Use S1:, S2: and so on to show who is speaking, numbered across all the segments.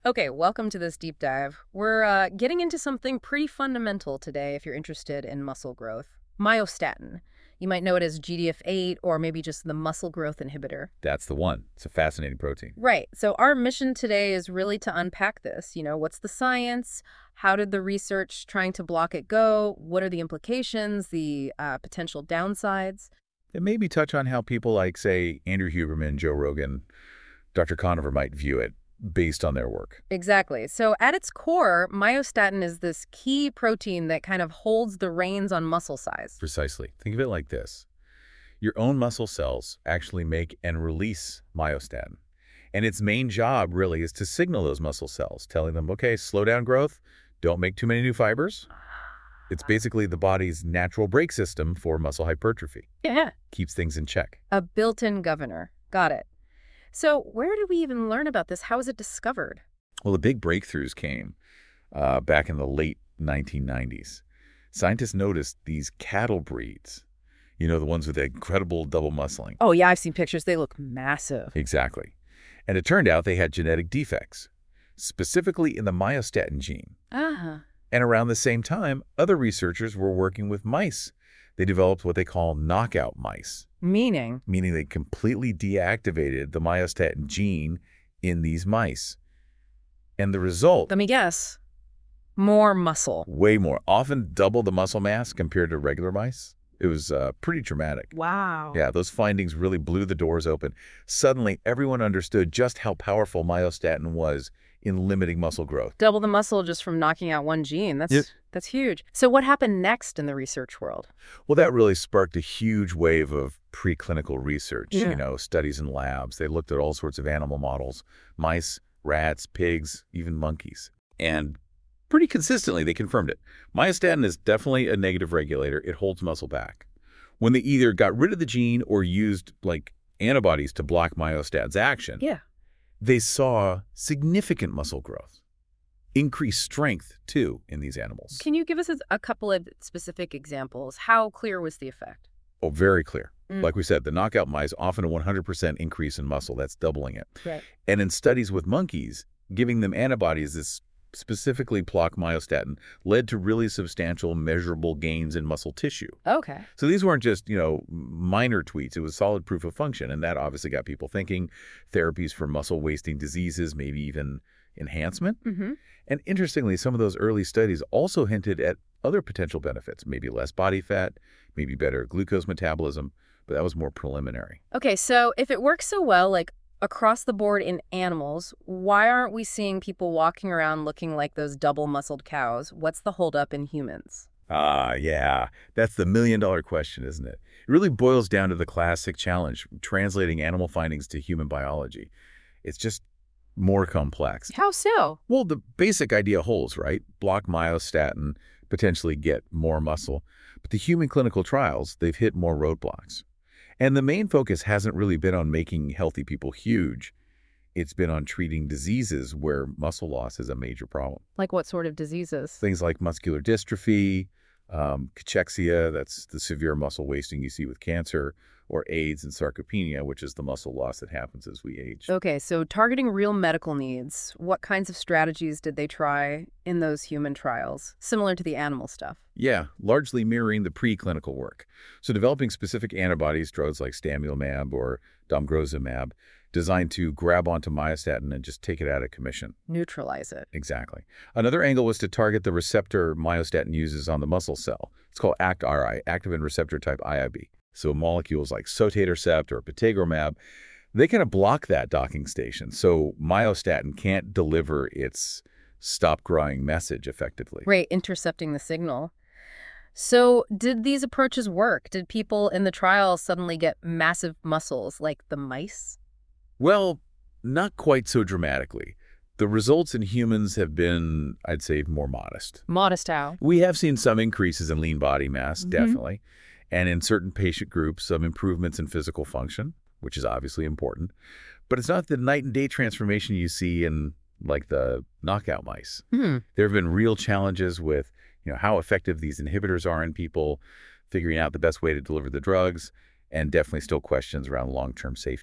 S1: Okay, welcome to this deep dive. We're getting into something pretty fundamental today if you're interested in muscle growth. Myostatin. You might know it as GDF8 or maybe just the muscle growth inhibitor.
S2: That's the one. It's a fascinating protein.
S1: Right. So our mission today is really to unpack this. What's the science? How did the research trying to block it go? What are the implications, the potential downsides?
S2: And maybe touch on how people like, say, Andrew Huberman, Joe Rogan, Dr. Conover might view it based on their work.
S1: Exactly. So at its core, myostatin is this key protein that kind of holds the reins on muscle size.
S2: Precisely. Think of it like this. Your own muscle cells actually make and release myostatin. And its main job really is to signal those muscle cells, telling them, okay, slow down growth, don't make too many new fibers. It's basically the body's natural brake system for muscle hypertrophy.
S1: Yeah.
S2: Keeps things in check.
S1: A built-in governor. Got it. So where did we even learn about this? How was it discovered?
S2: Well, the big breakthroughs came back in the late 1990s. Scientists noticed these cattle breeds, the ones with the incredible double muscling.
S1: Oh, yeah, I've seen pictures. They look massive.
S2: Exactly. And it turned out they had genetic defects, specifically in the myostatin gene.
S1: Ah.
S2: And around the same time, other researchers were working with mice. They developed what they call knockout mice,
S1: Meaning?
S2: meaning they completely deactivated the myostatin gene in these mice. And the result,
S1: Let me guess. More muscle.
S2: way more, often double the muscle mass compared to regular mice. It was pretty dramatic.
S1: Wow.
S2: Yeah, those findings really blew the doors open. Suddenly, everyone understood just how powerful myostatin was in limiting muscle growth.
S1: Double the muscle just from knocking out one gene.
S2: Yep.
S1: That's huge. So what happened next in the research world?
S2: Well, that really sparked a huge wave of preclinical research,
S1: Yeah.
S2: studies in labs. They looked at all sorts of animal models, mice, rats, pigs, even monkeys. And pretty consistently, they confirmed it. Myostatin is definitely a negative regulator. It holds muscle back. When they either got rid of the gene or used, antibodies to block myostatin's action,
S1: Yeah.
S2: they saw significant muscle growth. Increased strength, too, in these animals.
S1: Can you give us a couple of specific examples? How clear was the effect?
S2: Oh, very clear.
S1: Mm.
S2: Like we said, the knockout mice, often a 100% increase in muscle. That's doubling it.
S1: Right.
S2: And in studies with monkeys, giving them antibodies that specifically block myostatin led to really substantial, measurable gains in muscle tissue.
S1: Okay.
S2: So these weren't just, minor tweaks. It was solid proof of function. And that obviously got people thinking therapies for muscle-wasting diseases, maybe even enhancement.
S1: Mm-hmm.
S2: And interestingly, some of those early studies also hinted at other potential benefits, maybe less body fat, maybe better glucose metabolism, but that was more preliminary.
S1: Okay, so if it works so well, across the board in animals, why aren't we seeing people walking around looking like those double-muscled cows? What's the holdup in humans?
S2: Yeah, that's the million-dollar question, isn't it? It really boils down to the classic challenge, translating animal findings to human biology. It's just more complex.
S1: How so?
S2: Well, the basic idea holds, right? Block myostatin, potentially get more muscle. But the human clinical trials, they've hit more roadblocks. And the main focus hasn't really been on making healthy people huge. It's been on treating diseases where muscle loss is a major problem.
S1: Like what sort of diseases?
S2: Things like muscular dystrophy, cachexia, that's the severe muscle wasting you see with cancer, or AIDS and sarcopenia, which is the muscle loss that happens as we age.
S1: Okay, so targeting real medical needs, what kinds of strategies did they try in those human trials, similar to the animal stuff?
S2: Yeah, largely mirroring the preclinical work. So developing specific antibodies, drugs like Stamulomab or Domgrozumab, designed to grab onto myostatin and just take it out of commission.
S1: Neutralize it.
S2: Exactly. Another angle was to target the receptor myostatin uses on the muscle cell. It's called ACT-RI, activin receptor type IIB. So molecules like sotatercept or apitegromab, they kind of block that docking station. So myostatin can't deliver its stop growing message effectively.
S1: Right, intercepting the signal. So did these approaches work? Did people in the trial suddenly get massive muscles like the mice?
S2: Well, not quite so dramatically. The results in humans have been, I'd say, more modest.
S1: Modest how?
S2: We have seen some increases in lean body mass,
S1: Mhm.
S2: definitely, and in certain patient groups, some improvements in physical function, which is obviously important. But it's not the night and day transformation you see in, the knockout mice.
S1: Hmm.
S2: There have been real challenges with, how effective these inhibitors are in people, figuring out the best way to deliver the drugs, and definitely still questions around long-term safety.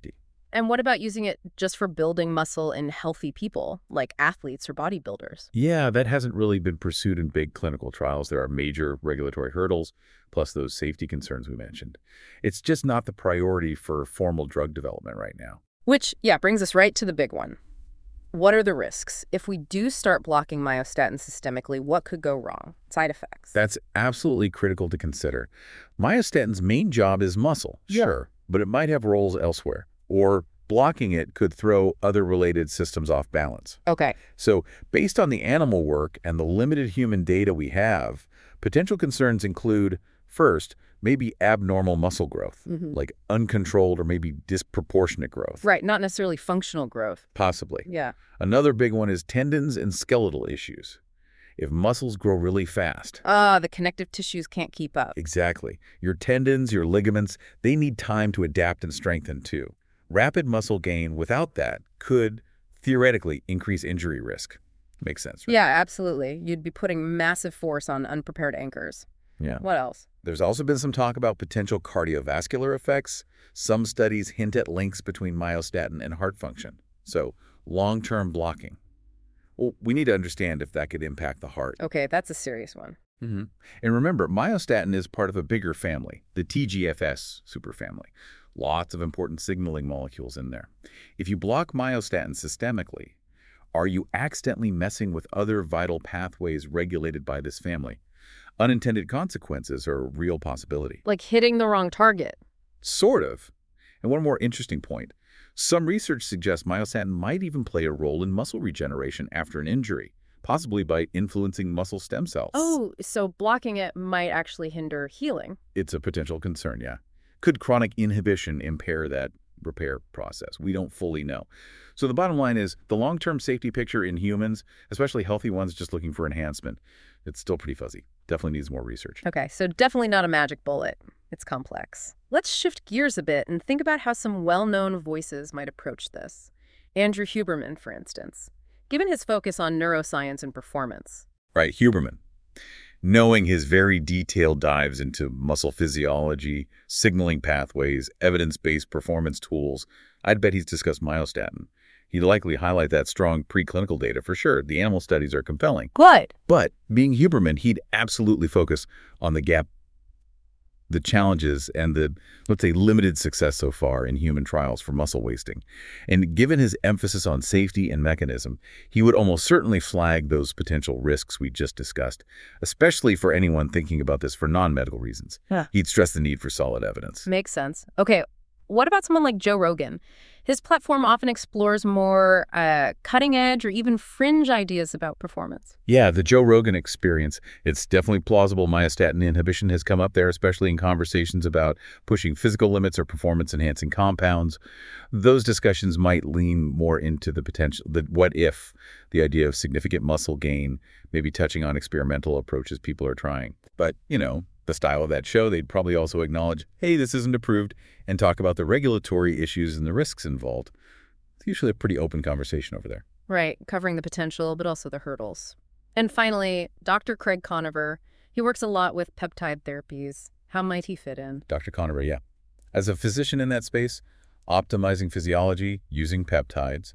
S1: And what about using it just for building muscle in healthy people, like athletes or bodybuilders?
S2: Yeah, that hasn't really been pursued in big clinical trials. There are major regulatory hurdles, plus those safety concerns we mentioned. It's just not the priority for formal drug development right now.
S1: Which, yeah, brings us right to the big one. What are the risks? If we do start blocking myostatin systemically, what could go wrong? Side effects.
S2: That's absolutely critical to consider. Myostatin's main job is muscle, sure, but it might have roles elsewhere, or blocking it could throw other related systems off balance.
S1: Okay.
S2: So, based on the animal work and the limited human data we have, potential concerns include, first, maybe abnormal muscle growth, like uncontrolled or maybe disproportionate growth.
S1: Right, not necessarily functional growth.
S2: Possibly.
S1: Yeah.
S2: Another big one is tendons and skeletal issues. If muscles grow really fast.
S1: The connective tissues can't keep up.
S2: Exactly. Your tendons, your ligaments, they need time to adapt and strengthen too. Rapid muscle gain without that could theoretically increase injury risk. Makes sense, right?
S1: Yeah, absolutely. You'd be putting massive force on unprepared anchors.
S2: Yeah.
S1: What else?
S2: There's also been some talk about potential cardiovascular effects. Some studies hint at links between myostatin and heart function. So, long-term blocking. Well, we need to understand if that could impact the heart.
S1: Okay, that's a serious one.
S2: And remember, myostatin is part of a bigger family, the TGFS superfamily. Lots of important signaling molecules in there. If you block myostatin systemically, are you accidentally messing with other vital pathways regulated by this family? Unintended consequences are a real possibility.
S1: Like hitting the wrong target.
S2: Sort of. And one more interesting point. Some research suggests myostatin might even play a role in muscle regeneration after an injury, possibly by influencing muscle stem cells.
S1: Oh, so blocking it might actually hinder healing.
S2: It's a potential concern, yeah. Could chronic inhibition impair that repair process? We don't fully know. So the bottom line is the long-term safety picture in humans, especially healthy ones just looking for enhancement, it's still pretty fuzzy. Definitely needs more research.
S1: Okay, so definitely not a magic bullet. It's complex. Let's shift gears a bit and think about how some well-known voices might approach this. Andrew Huberman, for instance, given his focus on neuroscience and performance.
S2: Right, Huberman. Knowing his very detailed dives into muscle physiology, signaling pathways, evidence-based performance tools, I'd bet he's discussed myostatin. He'd likely highlight that strong preclinical data for sure. The animal studies are compelling.
S1: Good.
S2: But being Huberman, he'd absolutely focus on the gap, the challenges, and the, let's say, limited success so far in human trials for muscle wasting. And given his emphasis on safety and mechanism, he would almost certainly flag those potential risks we just discussed, especially for anyone thinking about this for non-medical reasons.
S1: Yeah.
S2: He'd stress the need for solid evidence.
S1: Makes sense. Okay, what about someone like Joe Rogan? His platform often explores more cutting-edge or even fringe ideas about performance.
S2: Yeah, the Joe Rogan experience, it's definitely plausible myostatin inhibition has come up there, especially in conversations about pushing physical limits or performance-enhancing compounds. Those discussions might lean more into the potential, the what if, the idea of significant muscle gain, maybe touching on experimental approaches people are trying. But, you know, the style of that show, they'd probably also acknowledge, hey, this isn't approved, and talk about the regulatory issues and the risks involved. It's usually a pretty open conversation over there.
S1: Right, covering the potential, but also the hurdles. And finally, Dr. Craig Conover. He works a lot with peptide therapies. How might he fit in?
S2: Dr. Conover, yeah. As a physician in that space, optimizing physiology using peptides,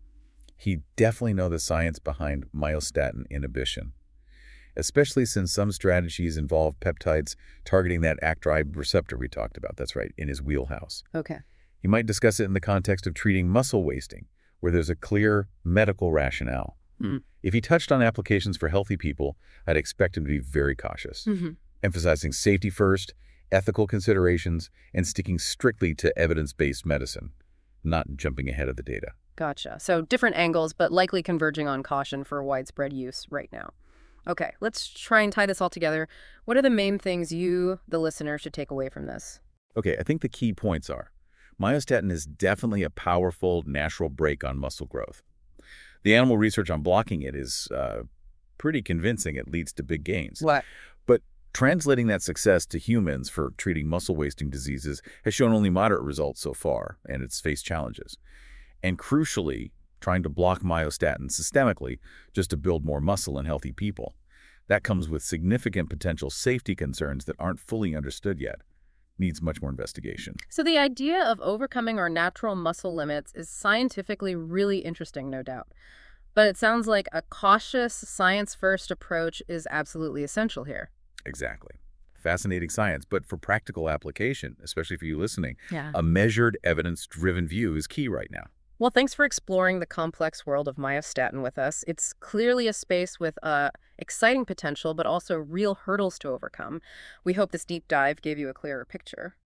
S2: he definitely knows the science behind myostatin inhibition, especially since some strategies involve peptides targeting that ActRI receptor we talked about. That's right, in his wheelhouse.
S1: Okay.
S2: He might discuss it in the context of treating muscle wasting, where there's a clear medical rationale. If he touched on applications for healthy people, I'd expect him to be very cautious, emphasizing safety first, ethical considerations, and sticking strictly to evidence-based medicine, not jumping ahead of the data.
S1: Gotcha. So different angles, but likely converging on caution for widespread use right now. Okay, let's try and tie this all together. What are the main things you, the listener, should take away from this?
S2: Okay, I think the key points are, myostatin is definitely a powerful natural brake on muscle growth. The animal research on blocking it is pretty convincing. It leads to big gains.
S1: What?
S2: But translating that success to humans for treating muscle wasting diseases has shown only moderate results so far, and it's faced challenges. And crucially, trying to block myostatin systemically just to build more muscle in healthy people. That comes with significant potential safety concerns that aren't fully understood yet. needs much more investigation.
S1: So the idea of overcoming our natural muscle limits is scientifically really interesting, no doubt. But it sounds like a cautious, science-first approach is absolutely essential here.
S2: Exactly. Fascinating science, but for practical application, especially for you listening,
S1: Yeah.
S2: a measured, evidence-driven view is key right now.
S1: Well, thanks for exploring the complex world of myostatin with us. It's clearly a space with exciting potential, but also real hurdles to overcome. We hope this deep dive gave you a clearer picture.